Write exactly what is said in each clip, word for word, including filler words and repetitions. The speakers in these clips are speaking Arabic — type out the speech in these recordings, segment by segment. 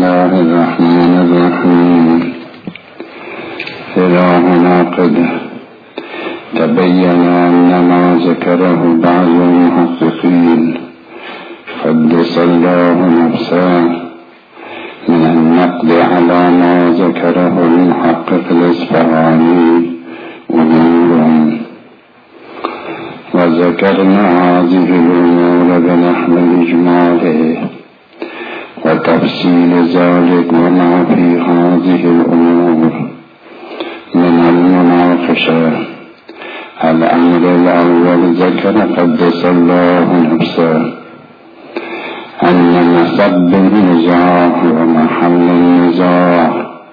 الله الرحمن الرحيم. إلى هنا قد تبين أن ما ذكره بعض المحققين قدس الله نفسه من النقد على ما ذكره المحقق الإصفهاني أمور، وذكرنا هذه الأمور بنحو إجماله وتفصيل ذلك وما في هذه الأمور من المناقشة. الأمر الأول ذكر قدس الله نفسه أن مسب النزاع ومحل النزاع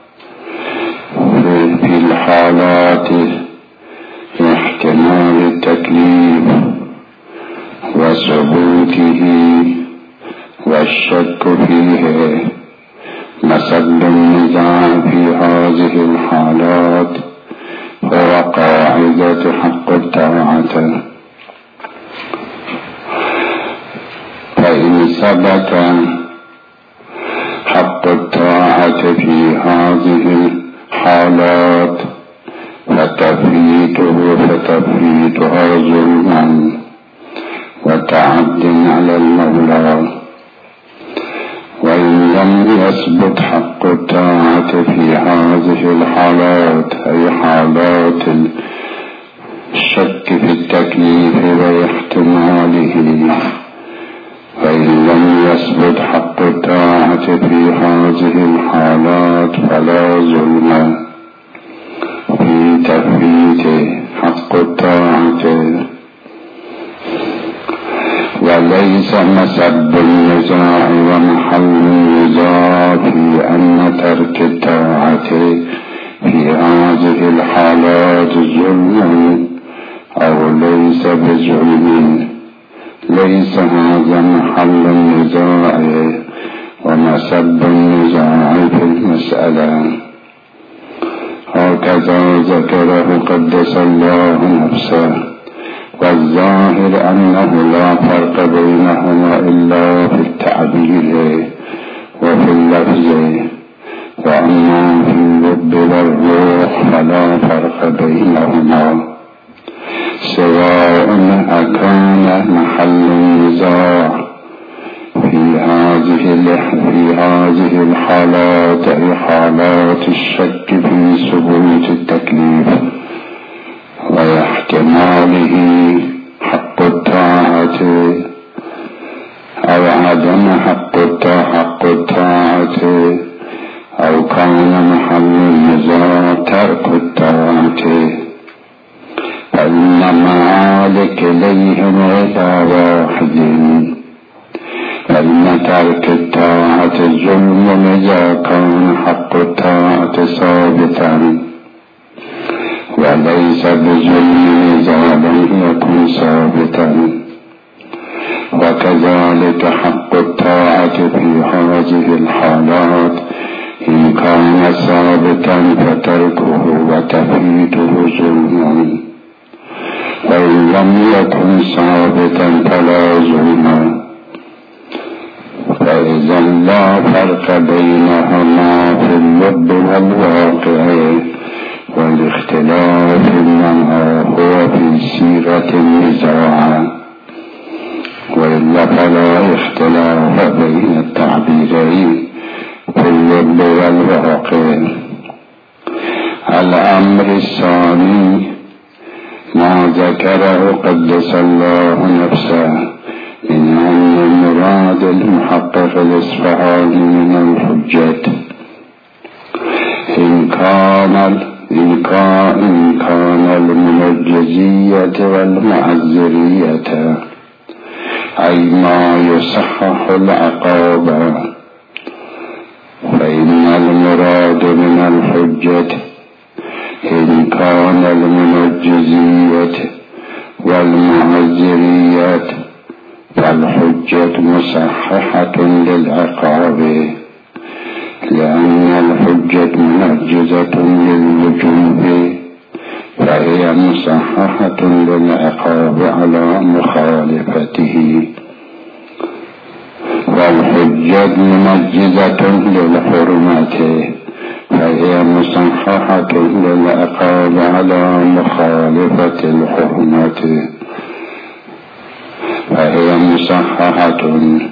في الحالات احتمال التكليف وثبوته والشك فيه. مسب النزاع في هذه الحالات هو قاعدة حق الطاعة، فإن ثبت حق الطاعة في هذه الحالات فتفريطه فتفريطها ظلما وتعد على المولى. وإن لم يثبت حق الطاعة في هذه الحالات أي حالات الشك في التكليف واحتماله، وإن لم يثبت حق الطاعة في هذه الحالات فلا ظلم في تفريط حق الطاعة. وليس مسب النزاع ومحل النزاع في أن ترك الطاعة في هذه الحالات ظلم أو ليس بظلم، ليس هذا محل النزاع ومسب النزاع في المسألة. هكذا ذكره قدس الله نفسه، والظاهر أنه لا فرق بينهما إلا في التعبير وفي اللفظ، وأما في اللب والروح فلا فرق بينهما، سواء أكان محل النزاع في هذه في هذه الحالات أي حالات الشك في ثبوت التكليف واحتماله حق الطاعة أو عدم حق الطاعة، أو كان محل النزاع ترك الطاعة، فإن معالك إليهم إلى واحد. فإن ترك الطاعة ظلم إذا كان حق الطاعة ثابتا، وليس بظلم إذا لم يكن ثابتا. وكذلك حق الطاعة في هذه الحالات إن كان ثابتا فتركه وتفريطه ظلم، وإن لم يكن ثابتا فلا ظلم. فإذا لا فرق بينهما في اللب والواقع، والاختلاف إنما هو في صيغة النزاع، وإلا فلا اختلاف بين التعبيرين في اللب والواقع. الأمر الثاني ما ذكره قدس الله نفسه من أن المراد المحقق الإصفهاني من الحجة إن كان إن كان المنجزية والمعذرية، أي ما يصحح العقاب. فإن المراد من الحجة إن كان المنجزية والمعذرية فالحجة مصححة للعقاب، لأن الحجة منجزة للوجوب فهي مصححة للعقاب على مخالفته. والحجة منجزة للحرمة فهي مصححة للعقاب على مخالفة الحرمة فهي مصححة.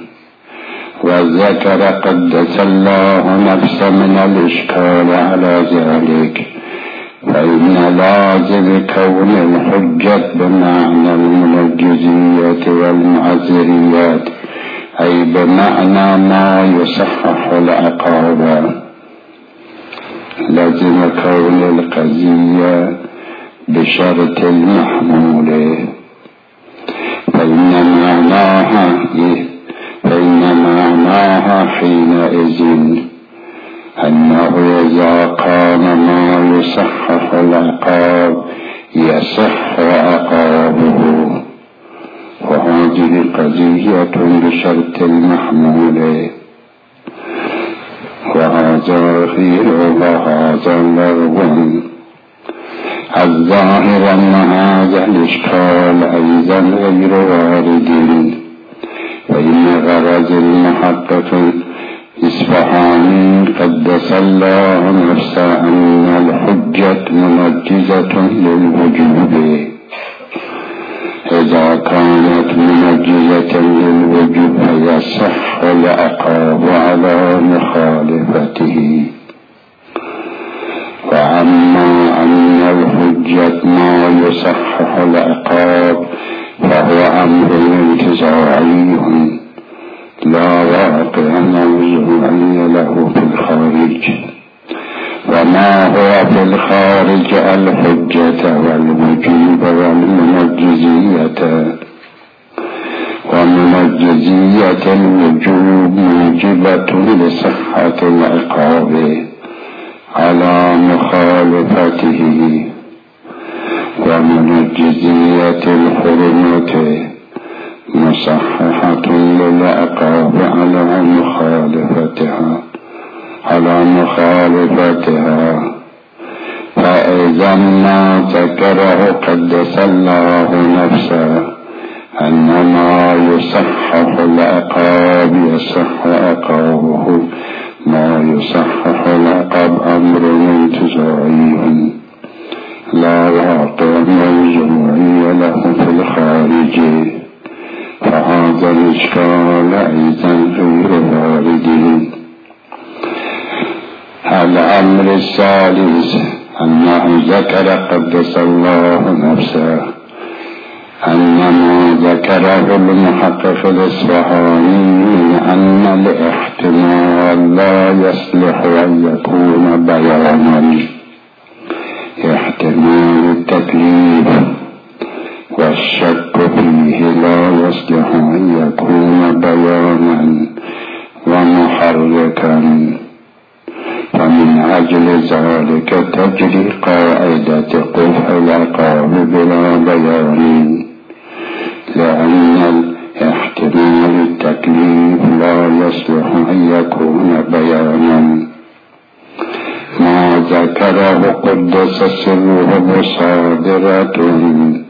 والذكر قدس الله نفسه من الإشكال على ذلك، فإن لازم كون الحجة بمعنى المنجزية والمعذريات أي بمعنى ما يصحح العقاب، لازم كون القضية بشرط المحمول، فإن معناها فإن معناها حينئذ أنه إذا كان ما يصحح العقاب يصح عقابه، وهذه قضية بشرط المحمول، وهذا غير وهذا لغو. الظاهر أن هذا الإشكال أيضا غير وارد، فإن غرض المحقق الإصفهاني قدس الله نفسه أن الحجة منجزة للوجوب، إذا كانت منجزة للوجوب فيصح العقاب على مخالفته. وأما أن الحجة ما يصحح العقاب فهو أمر انتزاعي لا واقع موضوعي له في الخارج. وما هو في الخارج الحجة والوجوب والمنجزية، ومنجزية الوجوب موجبة لصحة العقاب على مخالفته، ومنجزية الحرمة مصححة للعقاب على مخالفتها على مخالفتها. فإذا ما ذكره قدس الله نفسه أن ما يصحح العقاب يصح عقابه، ما يصحح العقاب أمر انتزاعي لا واقع موضوعي له في الخارج، فهذا الإشكال أيضا غير وارد. الأمر الثالث أنه ذكر قدس الله نفسه أن ما ذكره المحقق الإصفهاني من أن الاحتمال لا يصلح أن يكون بيانا، احتمال التكليف والشك فيه لا يصلح أن يكون بيانا ومحركا، فمن أجل ذلك تجري قاعدة قبح العقاب بلا بيان، لأن احتمال التكليف لا يصلح أن يكون بيانا. ما ذكره قدس سره صادرة،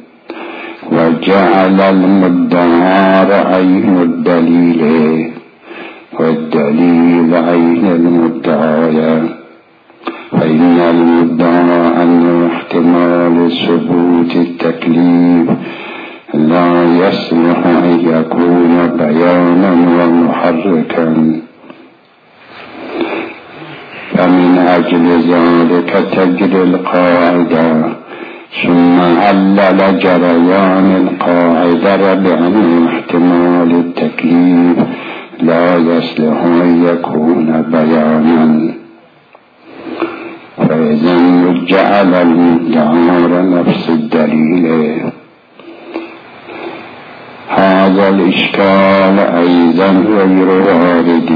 وجعل المدعى عين الدليل والدليل عين المدعى، فإن المدعى أن احتمال ثبوت التكليف لا يصلح أن يكون بيانا ومحركا، فمن أجل ذلك تجري القاعدة. ثم علل جريان القاعدة بأن احتمال التكليف لا يصلح أن يكون بيانا، فإذا جعل المدعى نفس الدليل. هذا الإشكال أيضا غير وارد،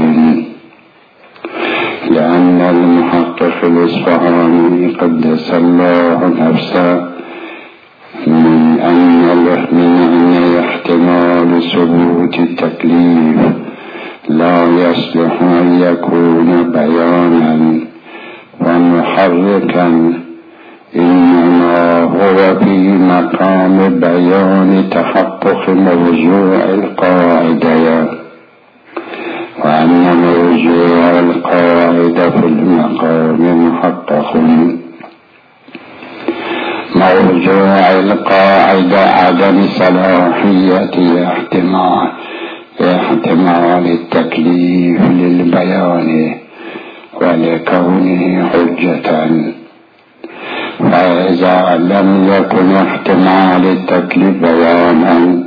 لأن المحقق الإصفهاني قدس الله نفسه من أن من أن احتمال ثبوت التكليف لا يصلح أن يكون بيانا ومحركا، إنما هو في مقام بيان تحقق موضوع القاعدة، وأن موضوع القاعدة في المقام محقق. موضوع القاعدة عدم صلاحية احتمال احتمال التكليف للبيان ولكونه حجة، فإذا لم يكن احتمال التكليف بيانا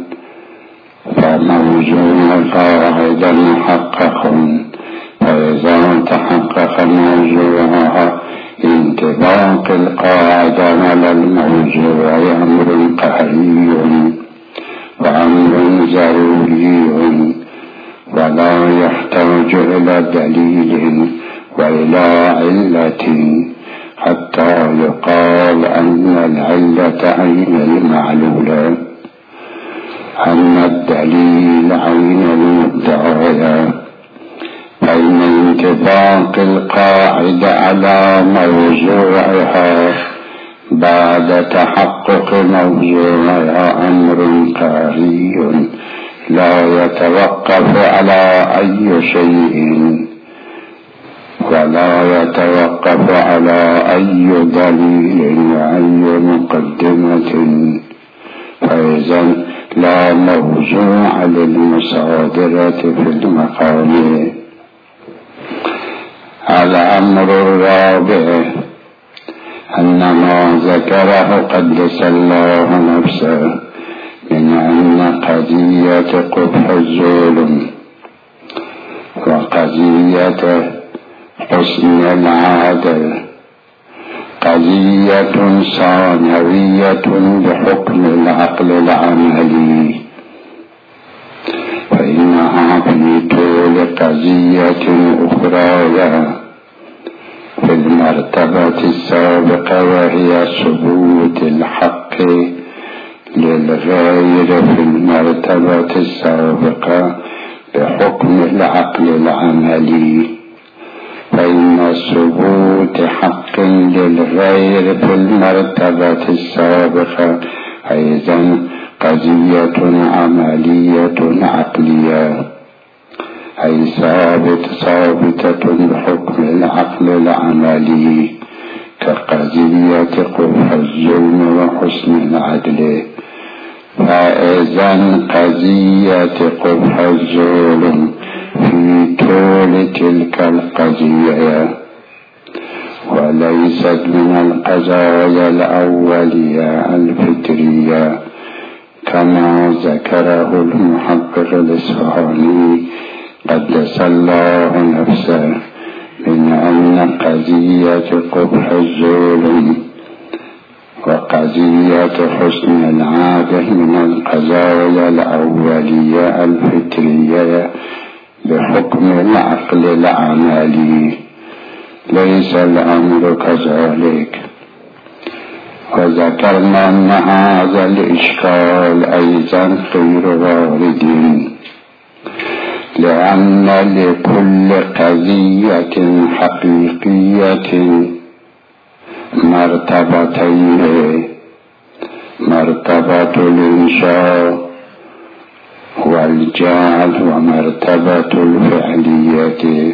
فموضوع القاعدة محقق، فإذا تحقق موضوعها انطباق القاعدة على الموضوع أمر قهري وأمر ضروري ولا يحتاج إلى دليل وإلى علة حتى يقال أن العلة عين المعلولة، أن الدليل عين المدعية. فإن انطباق القاعدة على موضوعها بعد تحقق موضوعها أمر قهري لا يتوقف على أي شيء ولا يتوقف على أي دليل وأي مقدمة، فإذا لا موضوع للمصادرة في المقام. الأمر الرابع أن ما ذكره قدس الله نفسه من أن قضية قبح الظلم وقضية حسن العادل قضية ثانوية بحكم العقل العملي، فإنها في طول قضية أخرى في المرتبة السابقة، وهي ثبوت الحق للغير في المرتبة السابقة بحكم العقل العملي. فإن ثبوت حق للغير في المرتبة السابقة أيضا قضية عملية عقلية، أي ثابت ثابتة بحكم العقل العملي كقضية قبح الظلم وحسن العدل. فإذا قضية قبح الظلم في طول تلك القضية وليست من القضايا الأولية الفطرية كما ذكره المحقق الإصفهاني قدس الله نفسه، من أن قضية قبح الظلم وقضية حسن العادل من القضايا الأولية الفطرية بحكم العقل العملي. ليس الأمر كذلك. وذكرنا أن هذا الإشكال أيضا غير وارد، لأن لكل قضية حقيقية مرتبتين: مرتبة الإنشاء والجعل ومرتبة الفعلية.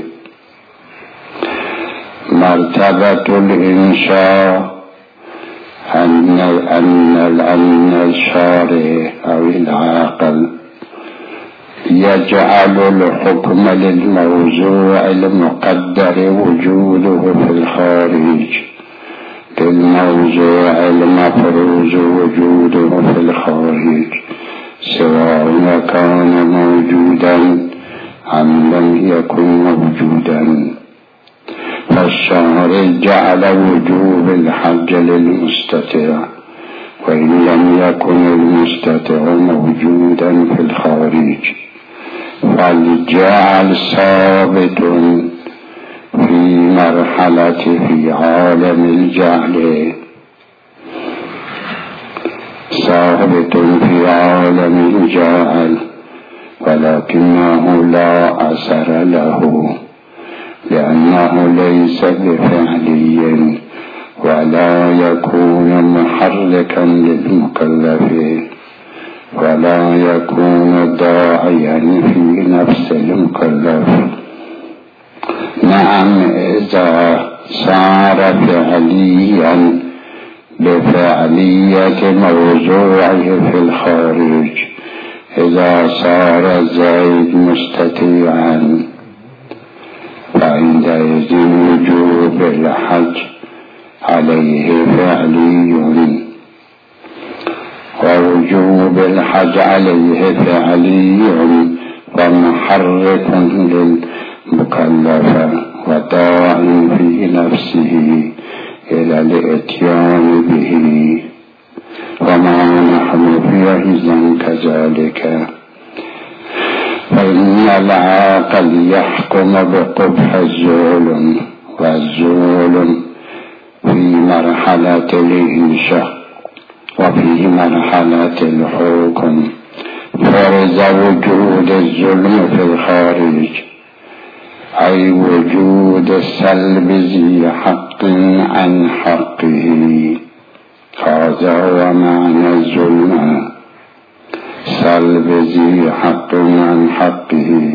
مرتبة الإنشاء أن أن أن الشارع أو العاقل يجعل الحكم للموضوع المقدر وجوده في الخارج للموضوع المفروض وجوده في الخارج، سواء كان موجودا أم لم يكن موجودا. فالشارع جعل وجوب الحج للمستطيع وإن لم يكن المستطيع موجودا في الخارج، فالجعل ثابت في مرحلة في عالم الجعل ثابت في عالم الجعل، ولكنه لا أثر له لأنه ليس بفعلي ولا يكون محركا للمكلف ولا يكون داعيا في نفس المكلف. نعم إذا صار فعليا بفعلية موضوعه في الخارج، إذا صار زيد مستطيعا فعندئذ وجوب الحج عليه فعلي، ووجوب الحج عليه فعلي ومحرك للمكلف وداعي في نفسه إلى الإتيان به، وما نحن فيه كذلك. فإن العاقل يحكم بقبح الظلم، والظلم في مرحلة الإنشاء وفي مرحلة الحكم. فرض وجود الظلم في الخارج أي وجود سلب ذي حق عن حقه، هذا هو معنى الظلم، سلب ذي حق عن حقه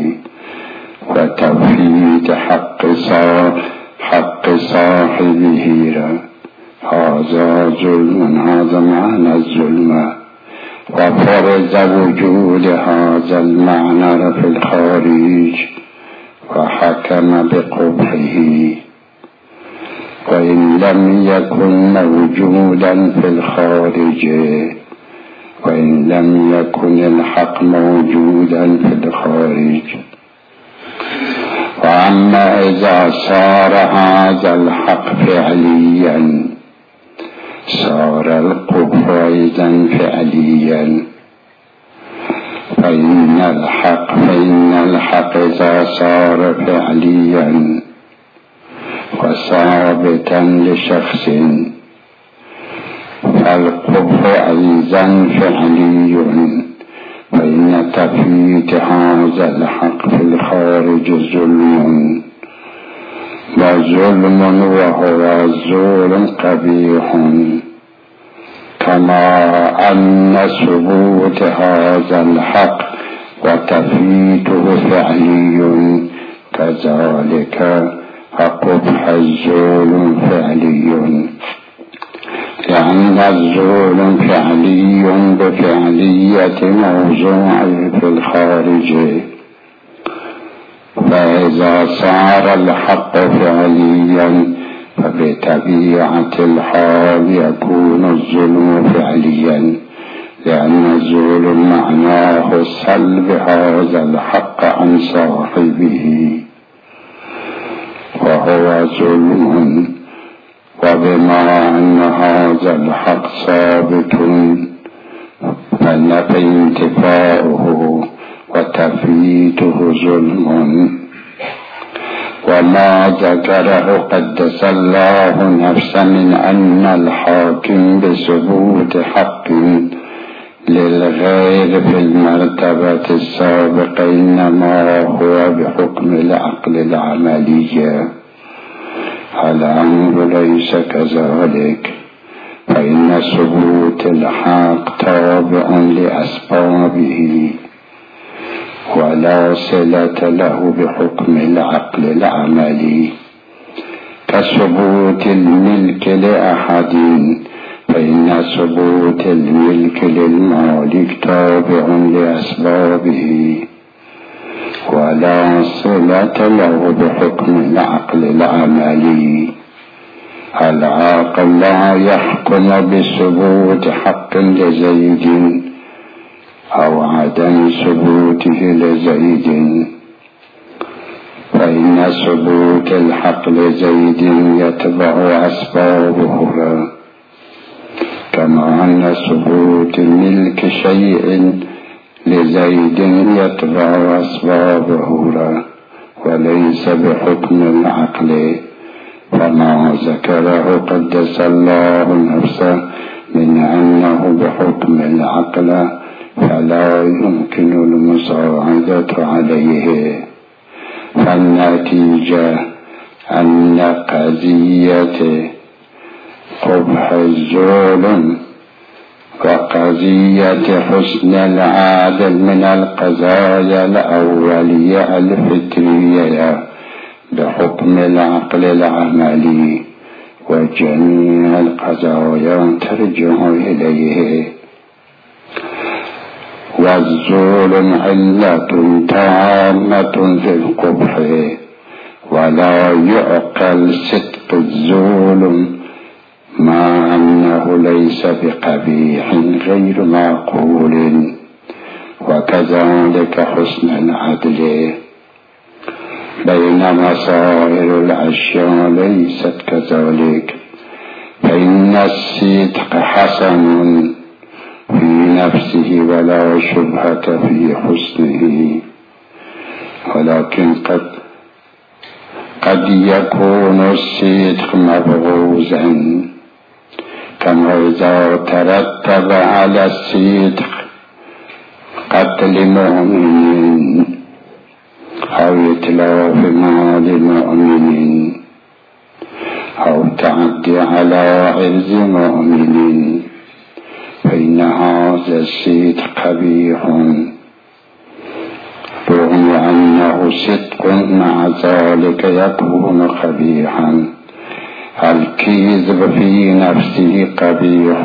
وتفيت حق حق صاحبه، هذا ظلم، هذا معنى الظلم. وفرض وجود هذا المعنى في الخارج وحكم بقبحه، وإن لم يكن موجودا في الخارج، وإن لم يكن الحق موجودا في الخارج. وأما إذا صار هذا الحق فعليا صار القبح أيضا فعليا، فإن الحق فإن الحق إذا صار فعليا وثابتا لشخص فالقبح أيضا فعلي، فإن تفيت هذا الحق في الخارج ظلم، وظلم وهو الظلم قبيح، كما أن ثبوت هذا الحق وتفيته فعلي، كذلك قبح الظلم فعلي، لأن الظلم فعلي بفعلية موضوعه في الخارج. فإذا صار الحق فعليا فبطبيعة الحال يكون الظلم فعليا، لأن الظلم معناه سلب هذا الحق عن صاحبه وهو ظلم. وبما أن هذا الحق ثابت فنفي انتفاؤه وتفيته ظلم. وما ذكره قدس الله نفسه من أن الحاكم بثبوت حق للغير في المرتبة السابقة إنما هو بحكم العقل العملي، الأمر ليس كذلك، فإن ثبوت الحق تابع لأسبابه ولا صلة له بحكم العقل العملي، كثبوت الملك لأحد، فإن ثبوت الملك للمالك تابع لأسبابه ولا صلة له بحكم العقل العملي. العاقل لا يحكم بثبوت حق لزيد أو عدم ثبوته لزيد، فإن ثبوت الحق لزيد يتبع أسبابه، كما أن ثبوت ملك شيء لزيد يتبع أسبابه وليس بحكم العقل. فما ذكره قدس الله نفسه من أنه بحكم العقل فلا يمكن المساعدة عليه، فالنتيجة أن قضية قبح الظلم وقضية حسن العادل من القضايا الأولية الفطرية بحكم العقل العملي، وجميع القضايا ترجع إليه. والظلم علة تامة في القبح، ولا يعقل صدق الظلم مع أنه ليس بقبيح غير معقول. وكذلك حسن العدل، بينما سائر الأشياء ليست كذلك، فإن الصدق حسن في نفسه ولا شبهة في حسنه، ولكن قد قد يكون الصدق مبغوزا، كما إذا ترتب على الصدق قتل مؤمن أو إتلاف مال مؤمن أو تعدي على عرض مؤمن، فإن هذا الصدق قبيح رغم أنه صدق، مع ذلك يكون قبيحا. الكذب في نفسه قبيح،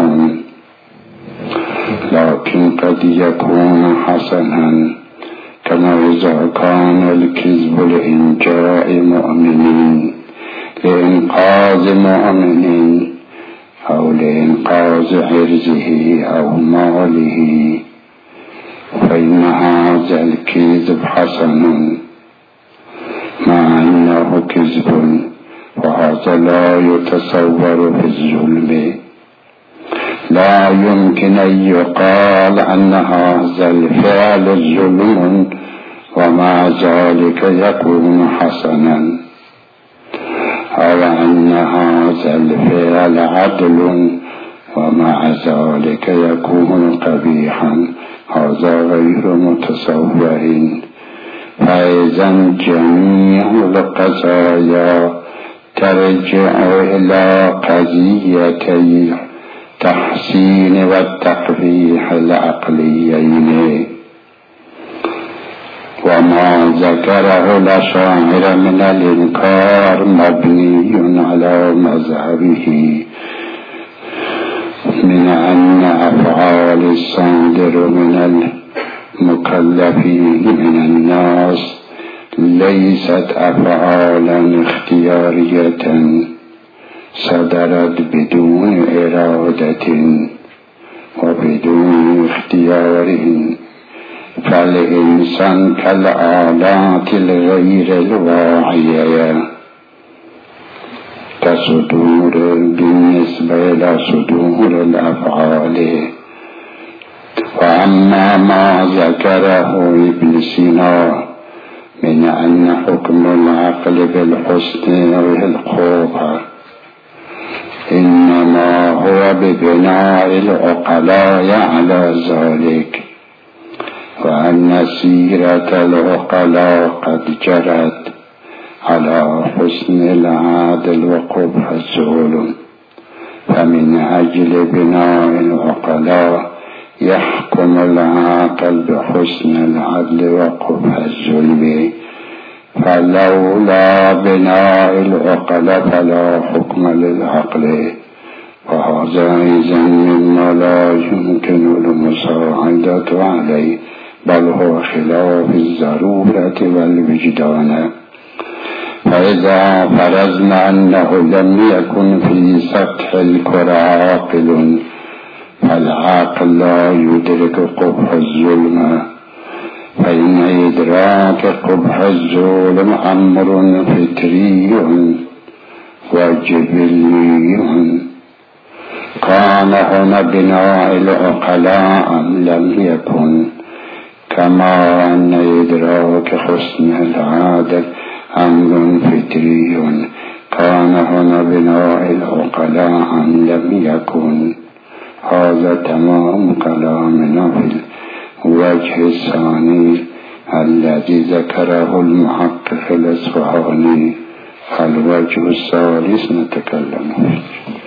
لكن قد يكون حسنا، كما إذا كان الكذب لإنجاء مؤمن، لإنقاذ مؤمن، أو لإنقاذ عرضه أو ماله، فإن هذا الكذب حسن مع أنه كذب، وهذا لا يتصور في الظلم. لا يمكن أن يقال أن هذا الفعل ظلم ومع ذلك يكون حسنا، أو أن هذا الفعل عدل ومع ذلك يكون قبيحا، هذا غير متصور. فإذا جميع القضايا ترجع إلى قضيتي التحسين والتقبيح العقليين. وما ذكره الأشاعرة من الإنكار مبني على مذهبه من أن أفعال الصادر من المكلفين من الناس ليست أفعالا اختيارية صدرت بدون إرادة وبدون اختيار، فالإنسان كالآلات الغير الواعية كصدور بالنسبة إلى صدور الأفعال. وأما ما ذكره ابن سينا من أن حكم العقل بالحسن والقبح إنما هو ببناء العقلاء على ذلك، وأن سيرة العقلاء قد جرت على حسن العادل وقبح الظلم، فمن أجل بناء العقلاء يحكم العاقل بحسن العدل وقبح الظلم، فلولا بناء العقل فلا حكم للعقل، وهذا أيضا مما لا يمكن المساعدة عليه، بل هو خلاف الضرورة والوجدان. فإذا فرضنا أنه لم يكن في سطح الكرة عاقل، فالعاقل لا يدرك قبح الظلم، فإن إدراك قبح الظلم أمر فطري وجبلي. كان هنا بناء العقلاء لم يكن، كما أن إدراك حسن العادل أمر فطري كان هنا بناء العقلاء لم يكن. هذا تمام كلامنا في الوجه الثاني الذي ذكره المحقق الأصفهاني. الوجه الثالث نتكلم فيه.